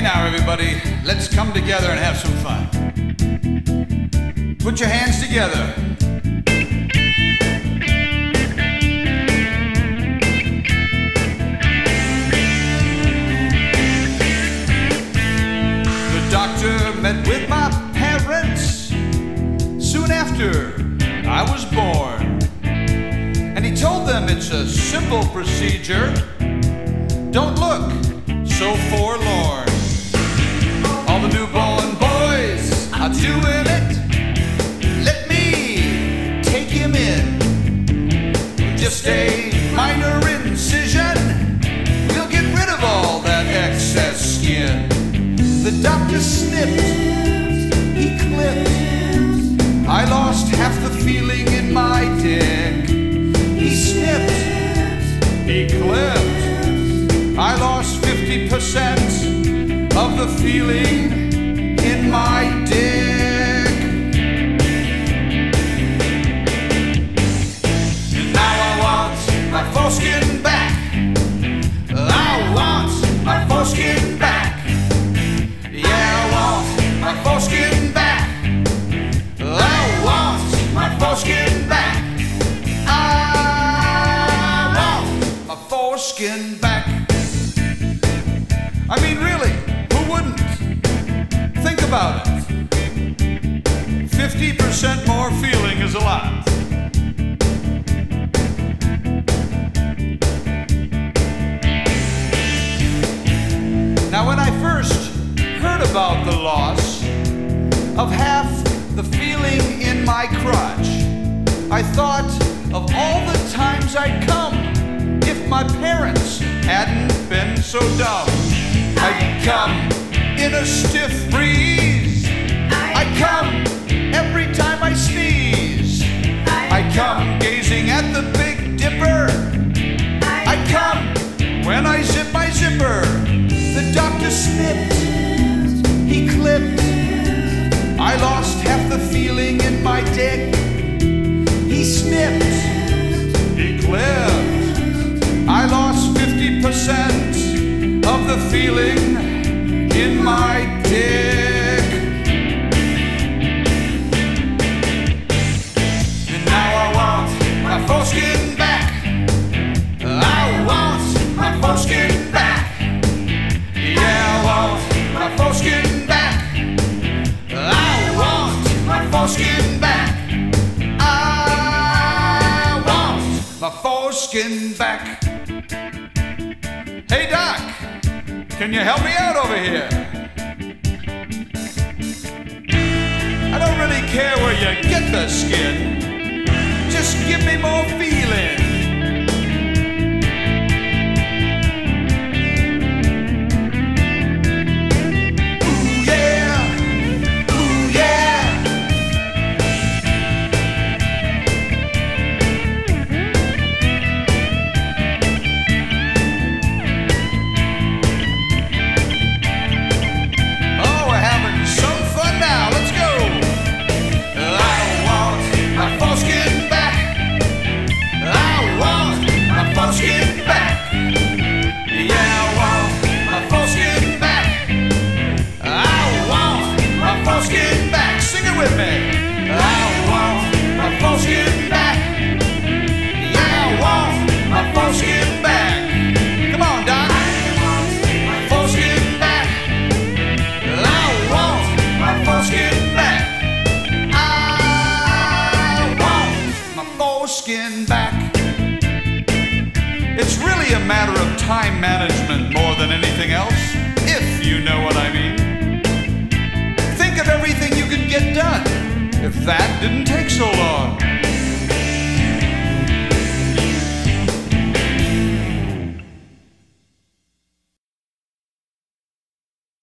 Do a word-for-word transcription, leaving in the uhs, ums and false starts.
now, everybody, let's come together and have some fun. Put your hands together. The doctor met with my parents soon after I was born, and he told them it's a simple procedure. Don't look so forlorn. All the newborn boys are doing it. Let me take him in. Just a minor incision. We'll get rid of all that excess skin. The doctor snipped, he clipped. I lost half the feeling in my dick. He snipped, he clipped. I lost fifty percent of the feeling in my dick. And now I want my foreskin back. I want my foreskin back. Yeah, I want my foreskin back. I want my foreskin back. I want my foreskin back. I mean, really, who wouldn't? Think about it. fifty percent more feeling is a lot. Now, when I first heard about the loss of half the feeling in my crotch, I thought of all the times I'd come if my parents hadn't been so dumb. I'd come in a stiff breeze. I'd come every time I sneeze. I'd come gazing at the Big Dipper. I'd come when I zip my zipper. The doctor snipped, he clipped. I lost half the feeling in my dick. He snipped, he clipped. I lost fifty percent of the feeling in my dick. And now I want my foreskin back. I want my foreskin back. Yeah, I want my foreskin back. I want my foreskin back. I want my foreskin back. Hey, Doc, can you help me out over here? I don't really care where you get the skin. Just give me more feeling. Ooh, yeah. Ooh, yeah. It's really a matter of time management more than anything else, if you know what I mean. Think of everything you could get done if that didn't take so long.